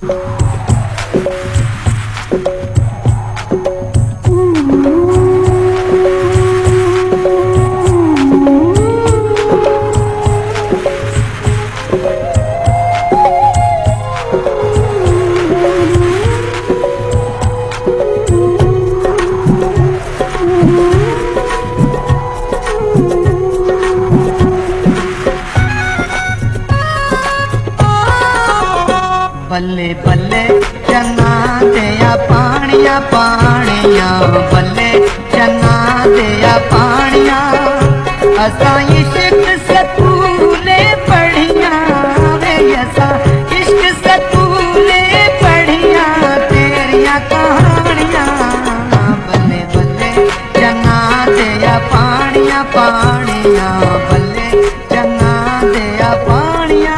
बल्ले बल्ले चन्ना दिया पानिया पानिया, बल्ले चन्ना दिया पानिया, असा इश्क सतूले पढ़िया वे, असा इश्क सतूले पढ़िया तेरिया कहानियां। बल्ले बल्ले चन्ना दिया पानिया पानिया, बल्ले चन्ना दिया पानिया।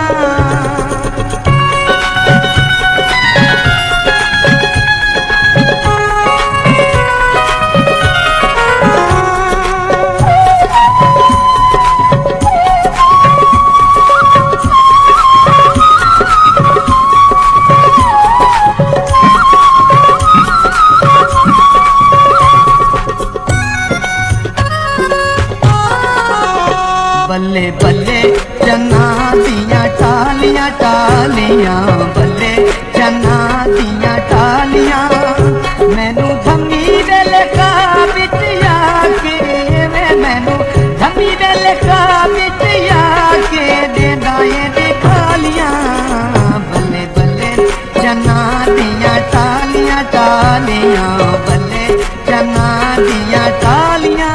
बल्ले बल्ले चन्ना दिया टालियां टालियां, बल्ले चन्ना दिया टालियां, मैनू धम्मी वेल का बिच आके वे, मैनू धम्मी वेल का बिच आके देंदा ए दिखालियां। बल्ले बल्ले चन्ना दिया टालियां टालियां, बल्ले चन्ना दिया टालियां।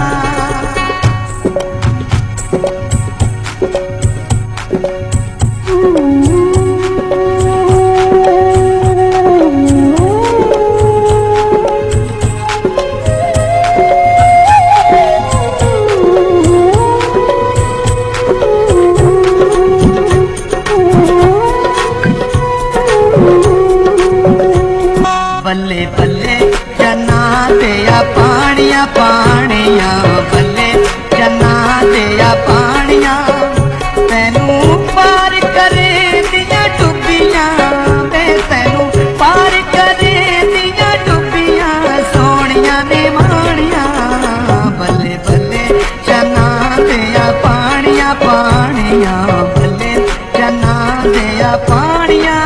बल्ले बल्ले चन्ना दिया पानिया पानिया, बल्ले चन्ना दिया पानिया, तैनू पार करे दिया डुबियां वे, तैनू पार करे दिया डुबियां सोनिया ने मानिया। बल्ले बल्ले चन्ना दिया पानिया पानिया, बल्ले चन्ना दिया पानिया।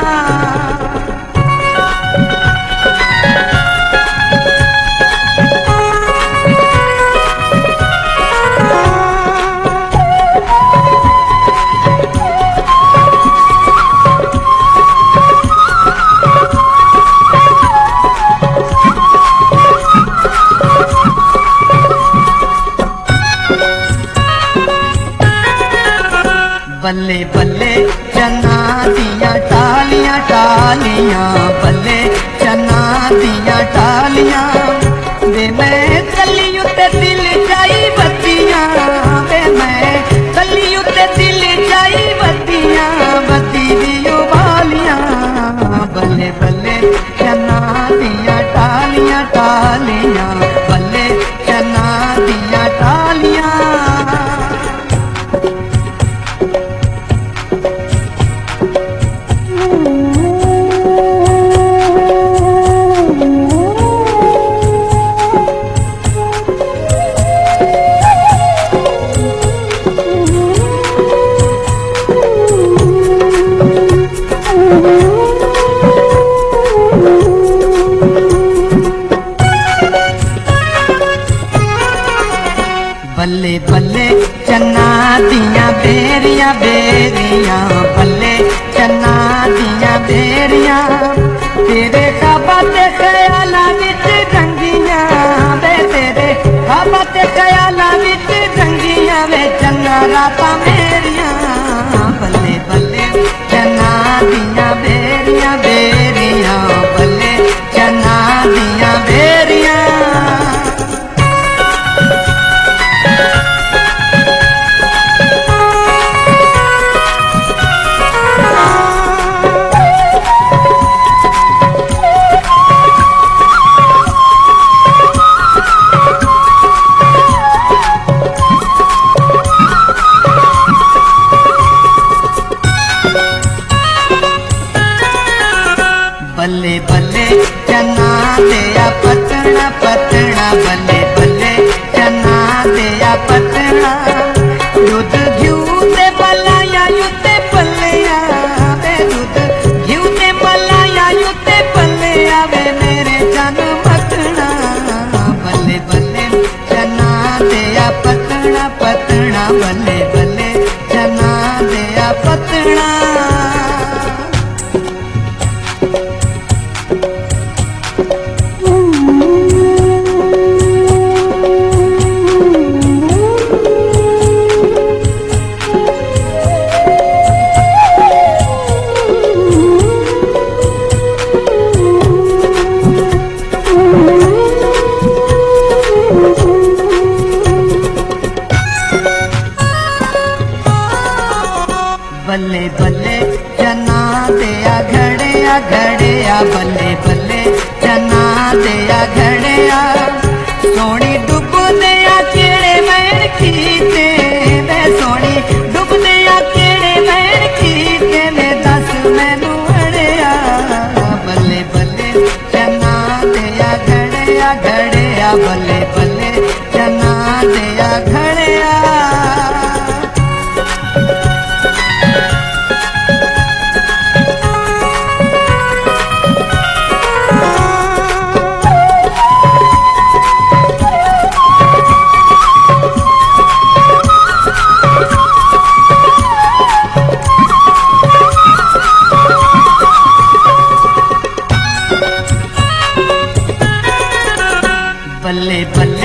बल्ले बल्ले चन्ना दिया टालियां टालियां, बल्ले चन्ना दिया टालियां, वे मैं कली उत्ते दिल जाई बत्तियां वे, मैं कली उत्ते दिल जाई बत्तियां बत्ती दियो बालियां। बल्ले बल्ले चन्ना दिया टालियां टालियां, बल्ले चन्ना दिया टालियां। घड़िया बल्ले बल्ले चना दिया घड़िया सोनी डुब दिया केड़े मैन खीते वे सोनी डुब दिया केड़े मैन खीते वे दस मैनू अड़िया बल्ले बल्ले चना दिया घड़िया घड़िया बल्ले बल्ले चना दिया घड़िया बल्ले बल्ले